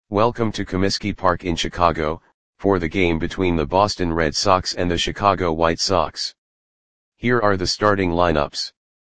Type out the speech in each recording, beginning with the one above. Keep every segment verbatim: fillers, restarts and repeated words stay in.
Welcome to Comiskey Park in Chicago, for the game between the Boston Red Sox and the Chicago White Sox. Here are the starting lineups.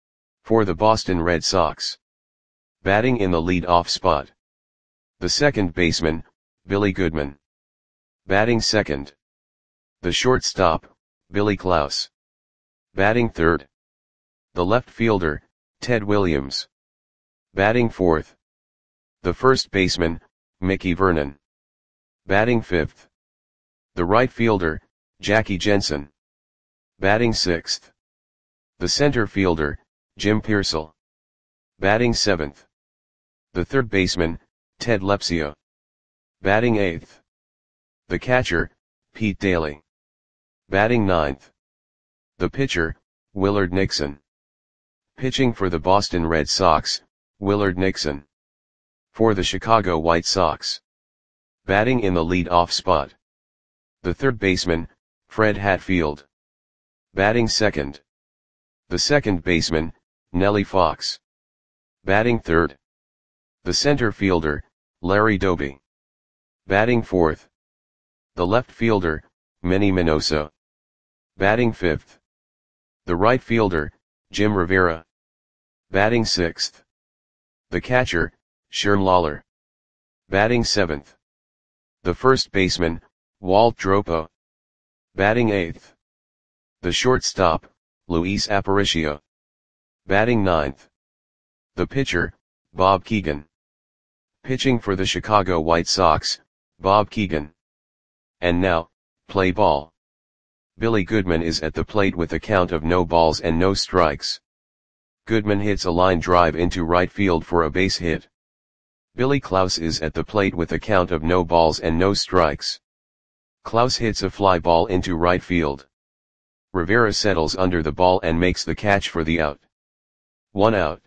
For the Boston Red Sox. Batting in the lead-off spot. The second baseman, Billy Goodman. Batting second. The shortstop, Billy Klaus. Batting third. The left fielder, Ted Williams. Batting fourth. The first baseman, Mickey Vernon. Batting fifth. The right fielder, Jackie Jensen. Batting sixth. The center fielder, Jim Piersall. Batting seventh. The third baseman, Ted Lepsio. Batting eighth. The catcher, Pete Daly. Batting ninth. The pitcher, Willard Nixon. Pitching for the Boston Red Sox, Willard Nixon. For the Chicago White Sox. Batting in the lead-off spot. The third baseman, Fred Hatfield. Batting second. The second baseman, Nellie Fox. Batting third. The center fielder, Larry Doby. Batting fourth. The left fielder, Manny Minoso. Batting fifth. The right fielder, Jim Rivera. Batting sixth. The catcher, Sherm Lawler. Batting seventh. The first baseman, Walt Dropo. Batting eighth. The shortstop, Luis Aparicio. Batting ninth. The pitcher, Bob Keegan. Pitching for the Chicago White Sox, Bob Keegan. And now, play ball. Billy Goodman is at the plate with a count of no balls and no strikes. Goodman hits a line drive into right field for a base hit. Billy Klaus is at the plate with a count of no balls and no strikes. Klaus hits a fly ball into right field. Rivera settles under the ball and makes the catch for the out. One out.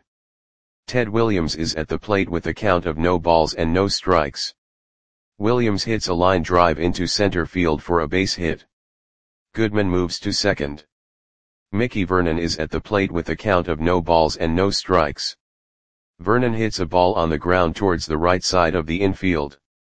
Ted Williams is at the plate with a count of no balls and no strikes. Williams hits a line drive into center field for a base hit. Goodman moves to second. Mickey Vernon is at the plate with a count of no balls and no strikes. Vernon hits a ball on the ground towards the right side of the infield.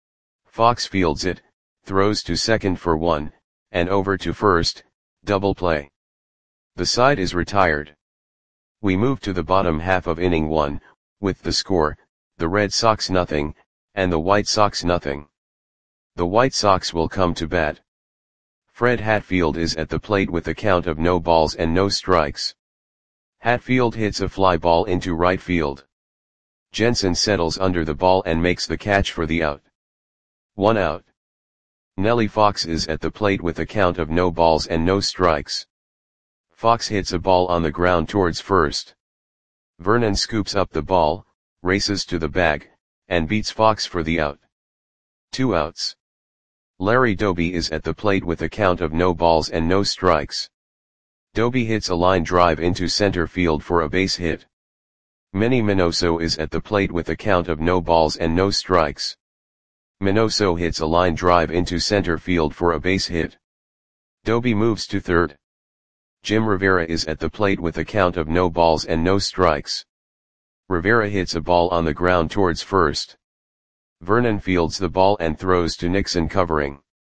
Fox fields it, throws to second for one, and over to first, double play. The side is retired. We move to the bottom half of inning one, with the score, the Red Sox nothing, and the White Sox nothing. The White Sox will come to bat. Fred Hatfield is at the plate with a count of no balls and no strikes. Hatfield hits a fly ball into right field. Jensen settles under the ball and makes the catch for the out. One out. Nellie Fox is at the plate with a count of no balls and no strikes. Fox hits a ball on the ground towards first. Vernon scoops up the ball, races to the bag, and beats Fox for the out. Two outs. Larry Doby is at the plate with a count of no balls and no strikes. Doby hits a line drive into center field for a base hit. Manny Minoso is at the plate with a count of no balls and no strikes. Minoso hits a line drive into center field for a base hit. Doby moves to third. Jim Rivera is at the plate with a count of no balls and no strikes. Rivera hits a ball on the ground towards first. Vernon fields the ball and throws to Nixon covering.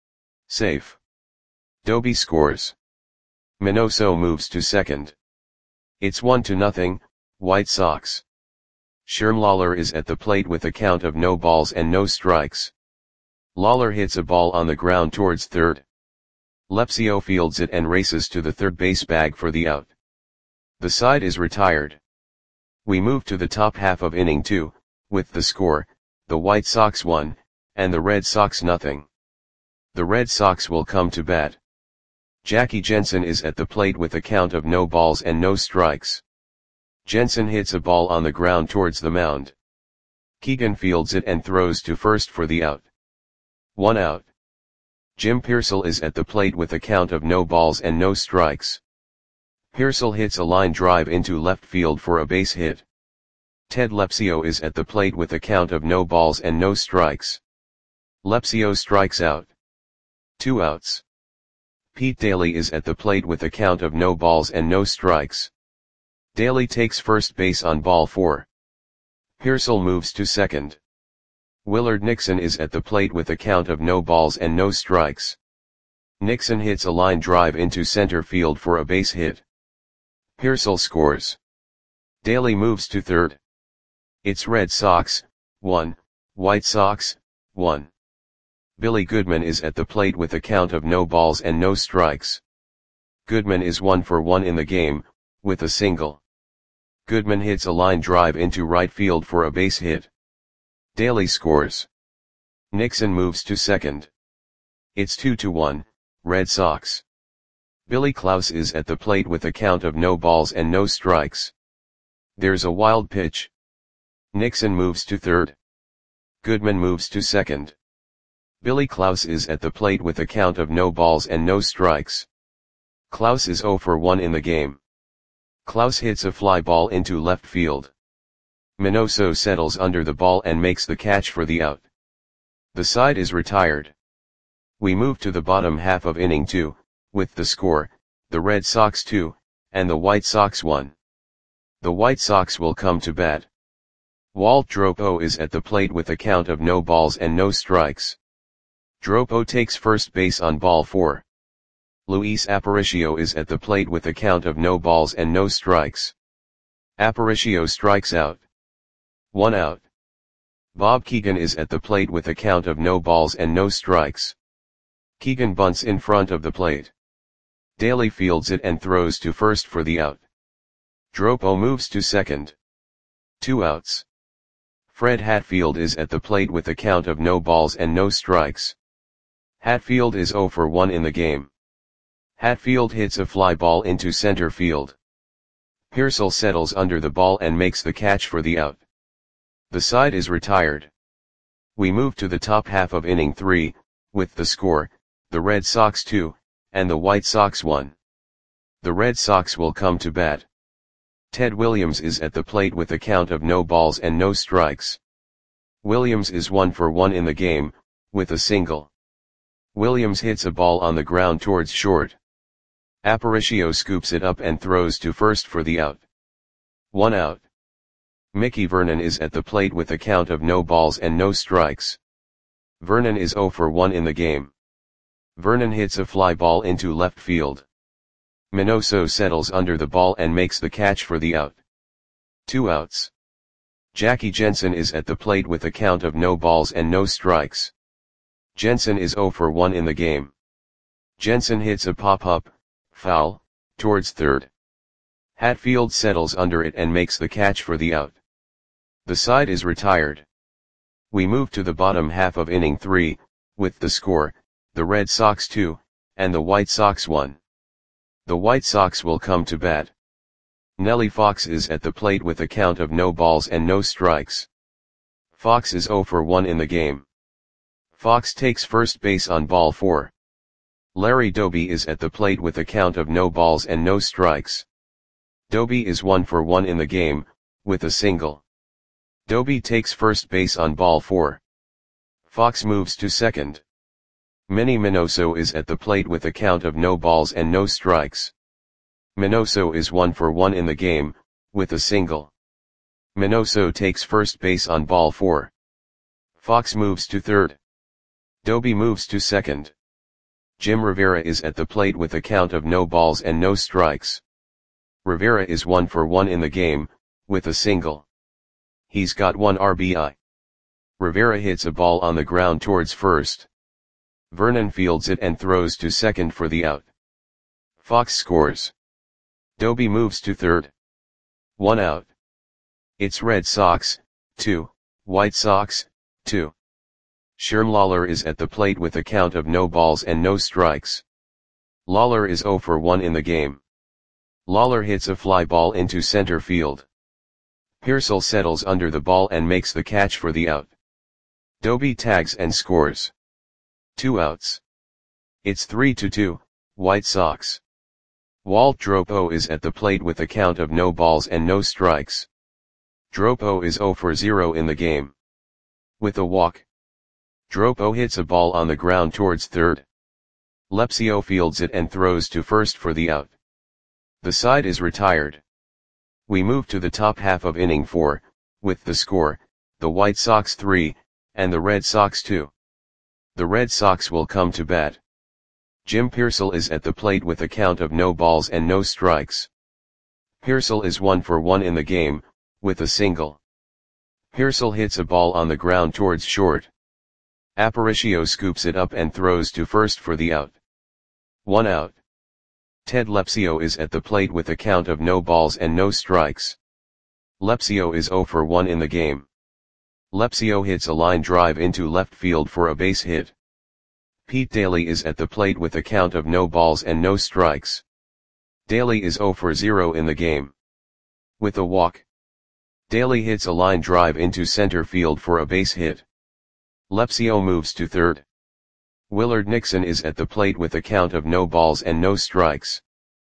Safe. Doby scores. Minoso moves to second. It's one to nothing, White Sox. Sherm Lawler is at the plate with a count of no balls and no strikes. Lawler hits a ball on the ground towards third. Lepsio fields it and races to the third base bag for the out. The side is retired. We move to the top half of inning two, with the score, the White Sox one, and the Red Sox nothing. The Red Sox will come to bat. Jackie Jensen is at the plate with a count of no balls and no strikes. Jensen hits a ball on the ground towards the mound. Keegan fields it and throws to first for the out. One out. Jim Piersall is at the plate with a count of no balls and no strikes. Piersall hits a line drive into left field for a base hit. Ted Lepsio is at the plate with a count of no balls and no strikes. Lepsio strikes out. Two outs. Pete Daly is at the plate with a count of no balls and no strikes. Daly takes first base on ball four. Piersall moves to second. Willard Nixon is at the plate with a count of no balls and no strikes. Nixon hits a line drive into center field for a base hit. Pearsall scores. Daly moves to third. It's Red Sox, one, White Sox, one. Billy Goodman is at the plate with a count of no balls and no strikes. Goodman is one for one in the game, with a single. Goodman hits a line drive into right field for a base hit. Daly scores. Nixon moves to second. It's two to one, Red Sox. Billy Klaus is at the plate with a count of no balls and no strikes. There's a wild pitch. Nixon moves to third. Goodman moves to second. Billy Klaus is at the plate with a count of no balls and no strikes. Klaus is zero for one in the game. Klaus hits a fly ball into left field. Minoso settles under the ball and makes the catch for the out. The side is retired. We move to the bottom half of inning two, with the score, the Red Sox two, and the White Sox one. The White Sox will come to bat. Walt Dropo is at the plate with a count of no balls and no strikes. Dropo takes first base on ball four. Luis Aparicio is at the plate with a count of no balls and no strikes. Aparicio strikes out. One out. Bob Keegan is at the plate with a count of no balls and no strikes. Keegan bunts in front of the plate. Daly fields it and throws to first for the out. Dropo moves to second. Two outs. Fred Hatfield is at the plate with a count of no balls and no strikes. Hatfield is zero for one in the game. Hatfield hits a fly ball into center field. Pearsall settles under the ball and makes the catch for the out. The side is retired. We move to the top half of inning three, with the score, the Red Sox two, and the White Sox one. The Red Sox will come to bat. Ted Williams is at the plate with a count of no balls and no strikes. Williams is one for one in the game, with a single. Williams hits a ball on the ground towards short. Aparicio scoops it up and throws to first for the out. One out. Mickey Vernon is at the plate with a count of no balls and no strikes. Vernon is zero for one in the game. Vernon hits a fly ball into left field. Minoso settles under the ball and makes the catch for the out. Two outs. Jackie Jensen is at the plate with a count of no balls and no strikes. Jensen is zero for one in the game. Jensen hits a pop-up, foul, towards third. Hatfield settles under it and makes the catch for the out. The side is retired. We move to the bottom half of inning three, with the score, the Red Sox two, and the White Sox one. The White Sox will come to bat. Nellie Fox is at the plate with a count of no balls and no strikes. Fox is zero for one in the game. Fox takes first base on ball four. Larry Doby is at the plate with a count of no balls and no strikes. Doby is one for one in the game, with a single. Doby takes first base on ball four. Fox moves to second. Minnie Minoso is at the plate with a count of no balls and no strikes. Minoso is one for one in the game, with a single. Minoso takes first base on ball four. Fox moves to third. Doby moves to second. Jim Rivera is at the plate with a count of no balls and no strikes. Rivera is one for one in the game, with a single. He's got one R B I. Rivera hits a ball on the ground towards first. Vernon fields it and throws to second for the out. Fox scores. Doby moves to third. One out. It's Red Sox, two, White Sox, two. Sherm Lawler is at the plate with a count of no balls and no strikes. Lawler is zero for one in the game. Lawler hits a fly ball into center field. Pearsall settles under the ball and makes the catch for the out. Doby tags and scores. Two outs. It's three to two, White Sox. Walt Dropo is at the plate with a count of no balls and no strikes. Dropo is zero for zero in the game. With a walk. Dropo hits a ball on the ground towards third. Lepsio fields it and throws to first for the out. The side is retired. We move to the top half of inning four, with the score, the White Sox three, and the Red Sox two. The Red Sox will come to bat. Jim Piersall is at the plate with a count of no balls and no strikes. Piersall is one for one in the game, with a single. Piersall hits a ball on the ground towards short. Aparicio scoops it up and throws to first for the out. One out. Ted Lepsio is at the plate with a count of no balls and no strikes. Lepsio is zero for one in the game. Lepsio hits a line drive into left field for a base hit. Pete Daly is at the plate with a count of no balls and no strikes. Daly is zero for zero in the game. With a walk. Daly hits a line drive into center field for a base hit. Lepsio moves to third. Willard Nixon is at the plate with a count of no balls and no strikes.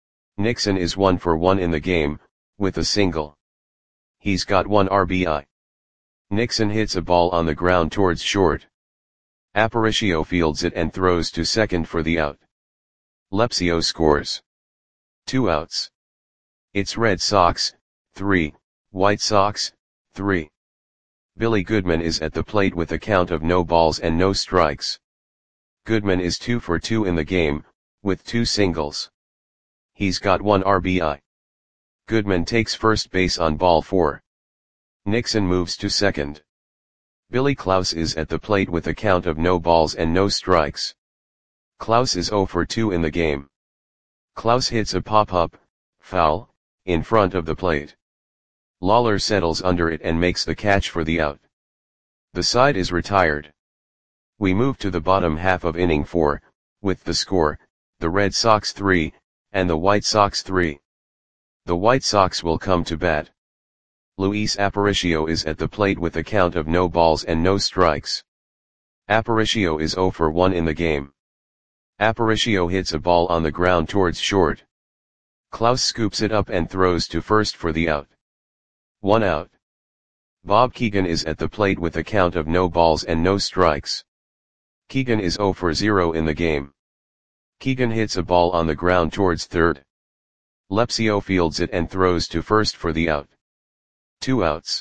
Nixon is one for one in the game, with a single. He's got one R B I. Nixon hits a ball on the ground towards short. Aparicio fields it and throws to second for the out. Lepsio scores. Two outs. It's Red Sox, three, White Sox, three. Billy Goodman is at the plate with a count of no balls and no strikes. Goodman is two for two in the game, with two singles. He's got one R B I. Goodman takes first base on ball four. Nixon moves to second. Billy Klaus is at the plate with a count of no balls and no strikes. Klaus is zero for two in the game. Klaus hits a pop-up, foul, in front of the plate. Lawler settles under it and makes the catch for the out. The side is retired. We move to the bottom half of inning four, with the score, the Red Sox three, and the White Sox three. The White Sox will come to bat. Luis Aparicio is at the plate with a count of no balls and no strikes. Aparicio is zero for one in the game. Aparicio hits a ball on the ground towards short. Klaus scoops it up and throws to first for the out. One out. Bob Keegan is at the plate with a count of no balls and no strikes. Keegan is zero for zero in the game. Keegan hits a ball on the ground towards third. Lepsio fields it and throws to first for the out. Two outs.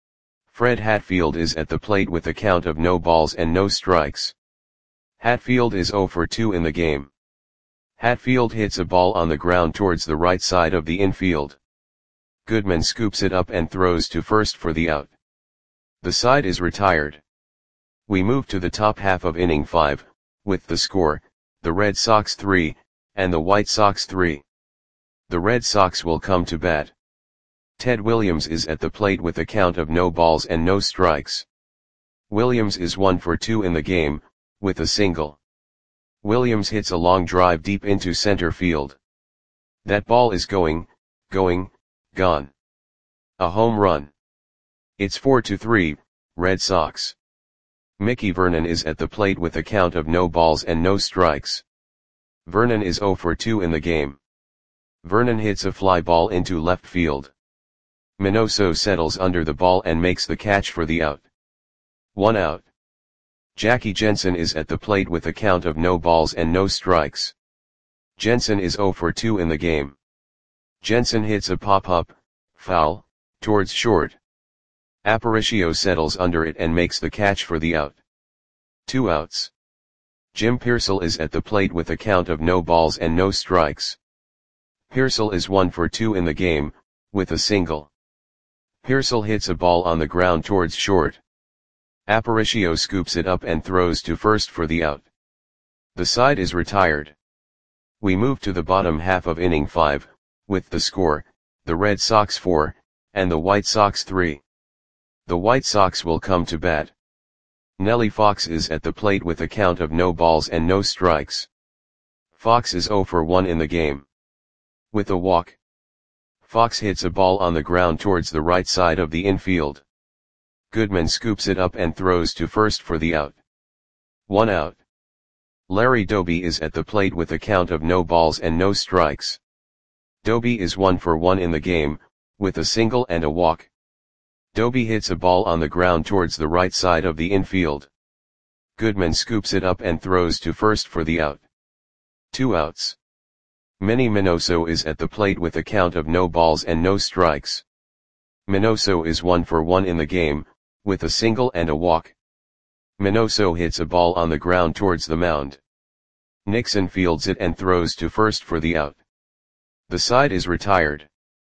Fred Hatfield is at the plate with a count of no balls and no strikes. Hatfield is zero for two in the game. Hatfield hits a ball on the ground towards the right side of the infield. Goodman scoops it up and throws to first for the out. The side is retired. We move to the top half of inning five, with the score, the Red Sox three, and the White Sox three. The Red Sox will come to bat. Ted Williams is at the plate with a count of no balls and no strikes. Williams is one for two in the game, with a single. Williams hits a long drive deep into center field. That ball is going, going, gone. A home run. It's four to three, Red Sox. Mickey Vernon is at the plate with a count of no balls and no strikes. Vernon is zero for two in the game. Vernon hits a fly ball into left field. Minoso settles under the ball and makes the catch for the out. One out. Jackie Jensen is at the plate with a count of no balls and no strikes. Jensen is zero for two in the game. Jensen hits a pop-up, foul, towards short. Aparicio settles under it and makes the catch for the out. Two outs. Jim Piersall is at the plate with a count of no balls and no strikes. Piersall is one for two in the game, with a single. Piersall hits a ball on the ground towards short. Aparicio scoops it up and throws to first for the out. The side is retired. We move to the bottom half of inning five, with the score, the Red Sox four, and the White Sox three. The White Sox will come to bat. Nellie Fox is at the plate with a count of no balls and no strikes. Fox is zero for one in the game. With a walk. Fox hits a ball on the ground towards the right side of the infield. Goodman scoops it up and throws to first for the out. One out. Larry Doby is at the plate with a count of no balls and no strikes. Doby is one for one in the game, with a single and a walk. Doby hits a ball on the ground towards the right side of the infield. Goodman scoops it up and throws to first for the out. Two outs. Manny Minoso is at the plate with a count of no balls and no strikes. Minoso is one for one in the game, with a single and a walk. Minoso hits a ball on the ground towards the mound. Nixon fields it and throws to first for the out. The side is retired.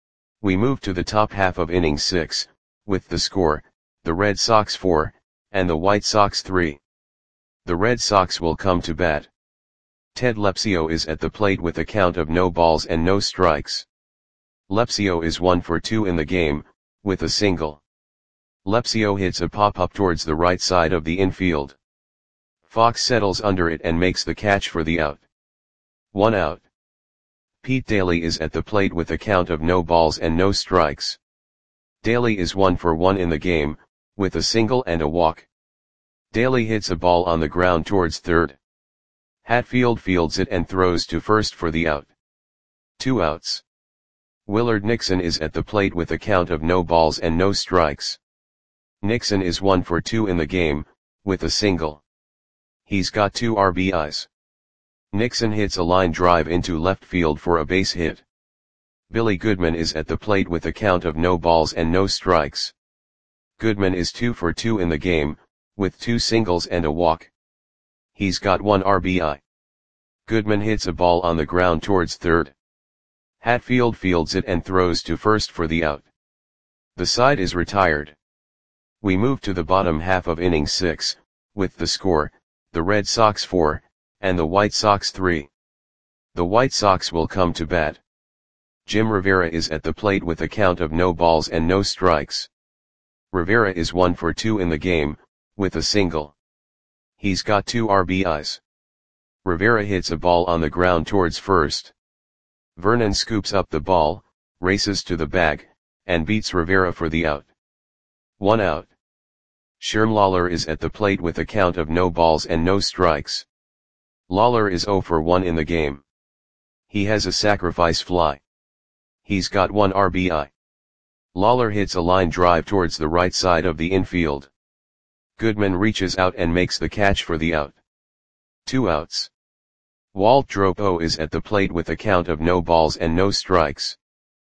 We move to the top half of inning six, with the score, the Red Sox four, and the White Sox three. The Red Sox will come to bat. Ted Lepsio is at the plate with a count of no balls and no strikes. Lepsio is one for two in the game, with a single. Lepsio hits a pop-up towards the right side of the infield. Fox settles under it and makes the catch for the out. One out. Pete Daly is at the plate with a count of no balls and no strikes. Daly is one for one in the game, with a single and a walk. Daly hits a ball on the ground towards third. Hatfield fields it and throws to first for the out. Two outs. Willard Nixon is at the plate with a count of no balls and no strikes. Nixon is one for two in the game, with a single. He's got two R B Is. Nixon hits a line drive into left field for a base hit. Billy Goodman is at the plate with a count of no balls and no strikes. Goodman is two for two in the game, with two singles and a walk. He's got one R B I. Goodman hits a ball on the ground towards third. Hatfield fields it and throws to first for the out. The side is retired. We move to the bottom half of inning six, with the score, the Red Sox four, and the White Sox three. The White Sox will come to bat. Jim Rivera is at the plate with a count of no balls and no strikes. Rivera is one for two in the game, with a single. He's got two R B Is. Rivera hits a ball on the ground towards first. Vernon scoops up the ball, races to the bag, and beats Rivera for the out. One out. Sherm Lawler is at the plate with a count of no balls and no strikes. Lawler is zero for one in the game. He has a sacrifice fly. He's got one R B I. Lawler hits a line drive towards the right side of the infield. Goodman reaches out and makes the catch for the out. Two outs. Walt Dropo is at the plate with a count of no balls and no strikes.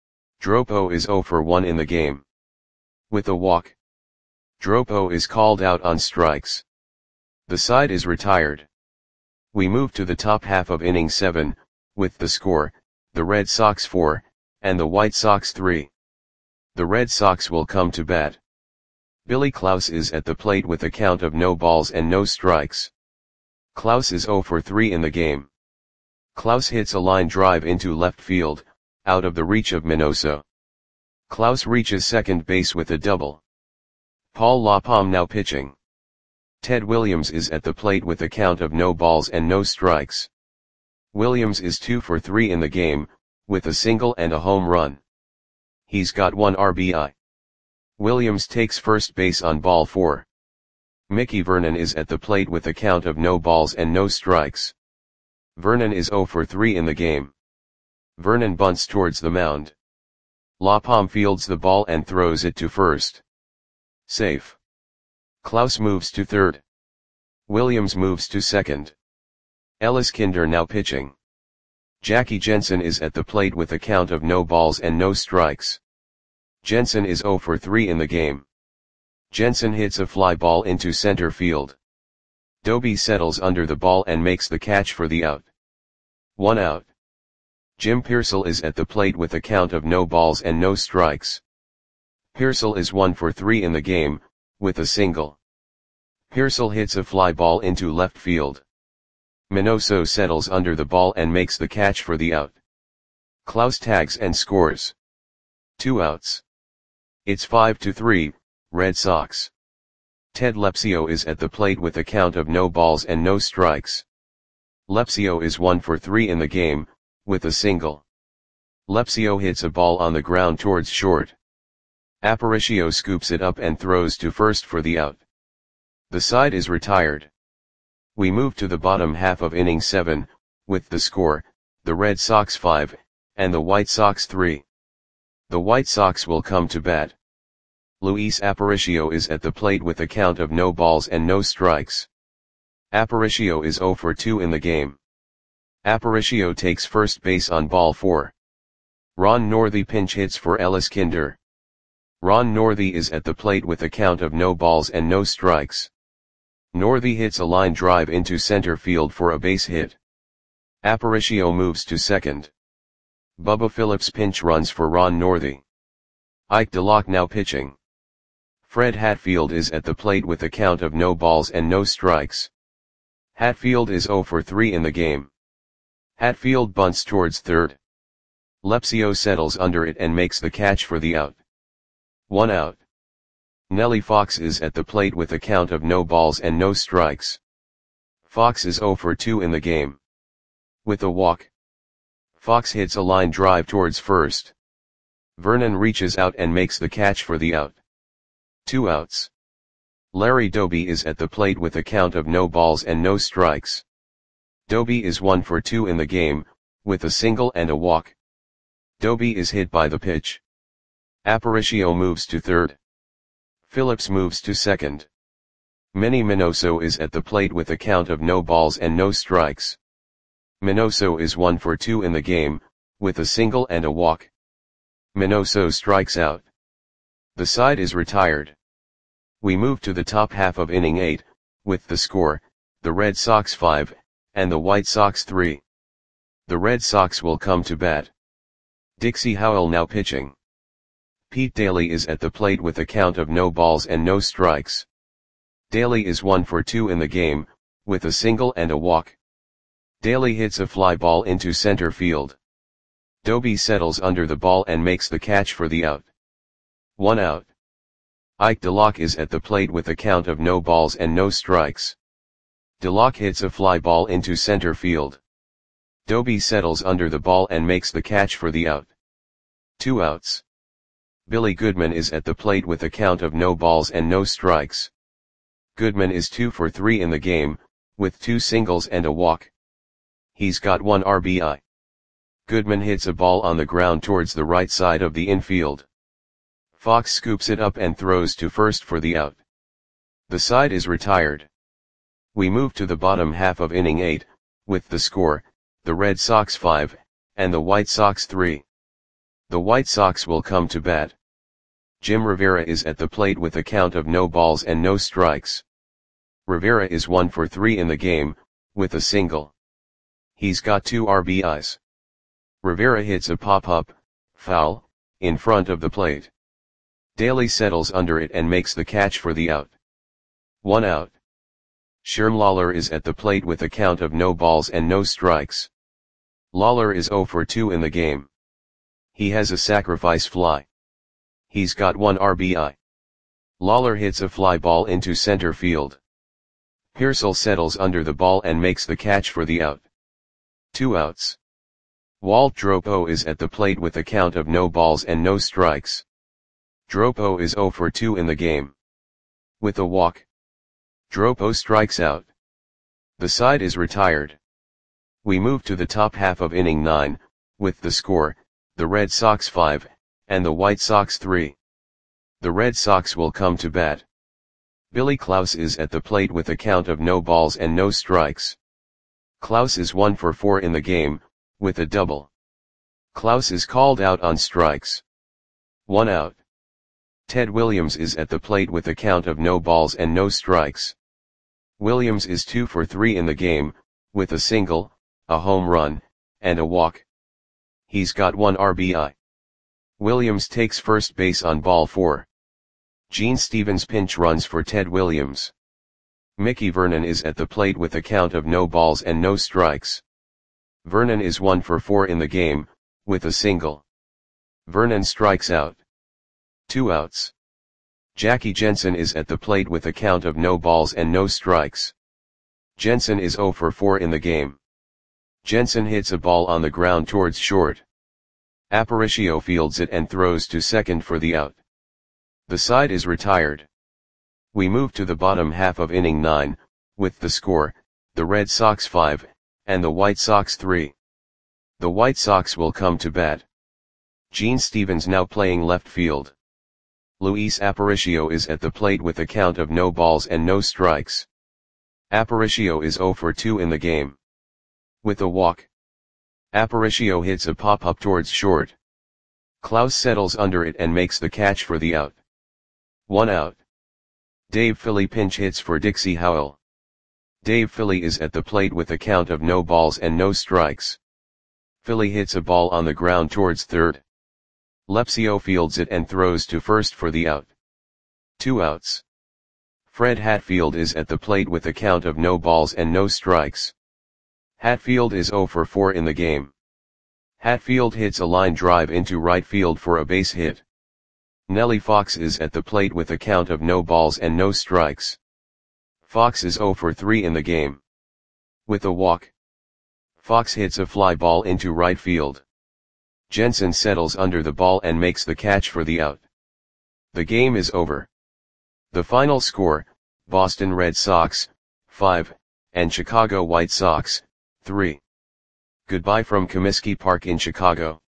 Dropo is zero for one in the game. With a walk. Dropo is called out on strikes. The side is retired. We move to the top half of inning seven, with the score, the Red Sox four, and the White Sox three. The Red Sox will come to bat. Billy Klaus is at the plate with a count of no balls and no strikes. Klaus is zero for three in the game. Klaus hits a line drive into left field, out of the reach of Minoso. Klaus reaches second base with a double. Paul LaPalme now pitching. Ted Williams is at the plate with a count of no balls and no strikes. Williams is two for three in the game, with a single and a home run. He's got one R B I. Williams takes first base on ball four. Mickey Vernon is at the plate with a count of no balls and no strikes. Vernon is zero for three in the game. Vernon bunts towards the mound. LaPalme fields the ball and throws it to first. Safe. Klaus moves to third. Williams moves to second. Ellis Kinder now pitching. Jackie Jensen is at the plate with a count of no balls and no strikes. Jensen is zero for three in the game. Jensen hits a fly ball into center field. Doby settles under the ball and makes the catch for the out. One out. Jim Piersall is at the plate with a count of no balls and no strikes. Piersall is one for three in the game, with a single. Piersall hits a fly ball into left field. Minoso settles under the ball and makes the catch for the out. Klaus tags and scores. Two outs. It's five to three, Red Sox. Ted Lepsio is at the plate with a count of no balls and no strikes. Lepsio is one for three in the game, with a single. Lepsio hits a ball on the ground towards short. Aparicio scoops it up and throws to first for the out. The side is retired. We move to the bottom half of inning seven, with the score, the Red Sox five, and the White Sox three. The White Sox will come to bat. Luis Aparicio is at the plate with a count of no balls and no strikes. Aparicio is zero for two in the game. Aparicio takes first base on ball four. Ron Northey pinch hits for Ellis Kinder. Ron Northey is at the plate with a count of no balls and no strikes. Northey hits a line drive into center field for a base hit. Aparicio moves to second. Bubba Phillips pinch runs for Ron Northey. Ike DeLocke now pitching. Fred Hatfield is at the plate with a count of no balls and no strikes. Hatfield is oh for three in the game. Hatfield bunts towards third. Lepsio settles under it and makes the catch for the out. One out. Nellie Fox is at the plate with a count of no balls and no strikes. Fox is oh for two in the game. With a walk, Fox hits a line drive towards first. Vernon reaches out and makes the catch for the out. Two outs. Larry Doby is at the plate with a count of no balls and no strikes. Doby is one for two in the game, with a single and a walk. Doby is hit by the pitch. Aparicio moves to third. Phillips moves to second. Manny Minoso is at the plate with a count of no balls and no strikes. Minoso is one for two in the game, with a single and a walk. Minoso strikes out. The side is retired. We move to the top half of inning eight, with the score, the Red Sox five, and the White Sox three. The Red Sox will come to bat. Dixie Howell now pitching. Pete Daly is at the plate with a count of no balls and no strikes. Daly is one for two in the game, with a single and a walk. Daly hits a fly ball into center field. Doby settles under the ball and makes the catch for the out. One out. Ike DeLocke is at the plate with a count of no balls and no strikes. DeLocke hits a fly ball into center field. Doby settles under the ball and makes the catch for the out. Two outs. Billy Goodman is at the plate with a count of no balls and no strikes. Goodman is two for three in the game, with two singles and a walk. He's got one R B I. Goodman hits a ball on the ground towards the right side of the infield. Fox scoops it up and throws to first for the out. The side is retired. We move to the bottom half of inning eight, with the score, the Red Sox five, and the White Sox three. The White Sox will come to bat. Jim Rivera is at the plate with a count of no balls and no strikes. Rivera is one for three in the game, with a single. He's got two R B Is. Rivera hits a pop-up, foul, in front of the plate. Daly settles under it and makes the catch for the out. One out. Sherm Lawler is at the plate with a count of no balls and no strikes. Lawler is oh for two in the game. He has a sacrifice fly. He's got one R B I. Lawler hits a fly ball into center field. Pearsall settles under the ball and makes the catch for the out. Two outs. Walt Dropo is at the plate with a count of no balls and no strikes. Dropo is oh for two in the game. With a walk, Dropo strikes out. The side is retired. We move to the top half of inning nine, with the score, the Red Sox five, and the White Sox three. The Red Sox will come to bat. Billy Klaus is at the plate with a count of no balls and no strikes. Klaus is one for four in the game, with a double. Klaus is called out on strikes. One out. Ted Williams is at the plate with a count of no balls and no strikes. Williams is two for three in the game, with a single, a home run, and a walk. He's got one R B I. Williams takes first base on ball four. Gene Stevens pinch runs for Ted Williams. Mickey Vernon is at the plate with a count of no balls and no strikes. Vernon is one for four in the game, with a single. Vernon strikes out. Two outs. Jackie Jensen is at the plate with a count of no balls and no strikes. Jensen is oh for four in the game. Jensen hits a ball on the ground towards short. Aparicio fields it and throws to second for the out. The side is retired. We move to the bottom half of inning nine, with the score, the Red Sox five, and the White Sox three. The White Sox will come to bat. Gene Stevens now playing left field. Luis Aparicio is at the plate with a count of no balls and no strikes. Aparicio is oh for two in the game. With a walk, Aparicio hits a pop-up towards short. Klaus settles under it and makes the catch for the out. One out. Dave Philly pinch hits for Dixie Howell. Dave Philly is at the plate with a count of no balls and no strikes. Philly hits a ball on the ground towards third. Lepsio fields it and throws to first for the out. Two outs. Fred Hatfield is at the plate with a count of no balls and no strikes. Hatfield is zero for four in the game. Hatfield hits a line drive into right field for a base hit. Nellie Fox is at the plate with a count of no balls and no strikes. Fox is zero for three in the game. With a walk, Fox hits a fly ball into right field. Jensen settles under the ball and makes the catch for the out. The game is over. The final score, Boston Red Sox, five, and Chicago White Sox, three. Goodbye from Comiskey Park in Chicago.